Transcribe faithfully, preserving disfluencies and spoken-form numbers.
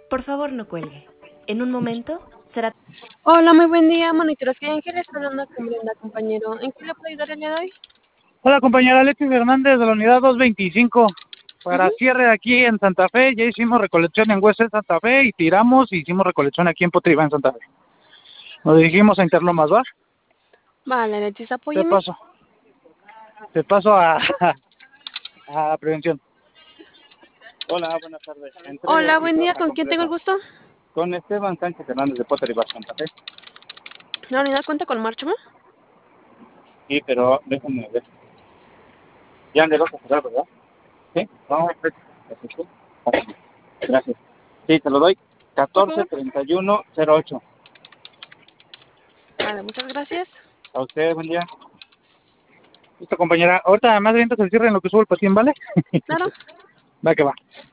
Por favor, no cuelgue. En un momento será... Hola, muy buen día, monitores que Ángel está hablando con Brenda, compañero. ¿En qué le puedo ayudar el día de hoy? Hola, compañera Alexis Hernández de la unidad doscientos veinticinco. Para Ujú. cierre aquí en Santa Fe, ya hicimos recolección en Huesca, Santa Fe, y tiramos y hicimos recolección aquí en Potriva, en Santa Fe. Nos dirigimos a Interlomas, ¿va? Vale, Alexis, Te apóyeme. paso. Te paso a, a prevención. Hola, buenas tardes. Entrega Hola, y buen día, trabaja ¿con quién tengo completa. el gusto? Con Esteban Sánchez Hernández de Potriva, Santa Fe. ¿La unidad cuenta con marcha? Sí, pero déjame ver. Ya le vas a cerrar, ¿verdad? Sí. No, perfecto. Gracias. Sí, te lo doy. Por catorce favor. treinta y uno cero ocho. Vale, muchas gracias. A usted, buen día. Listo, compañera. Ahorita más bien el cierre en lo que subo el patín, ¿vale? Claro. Va que va.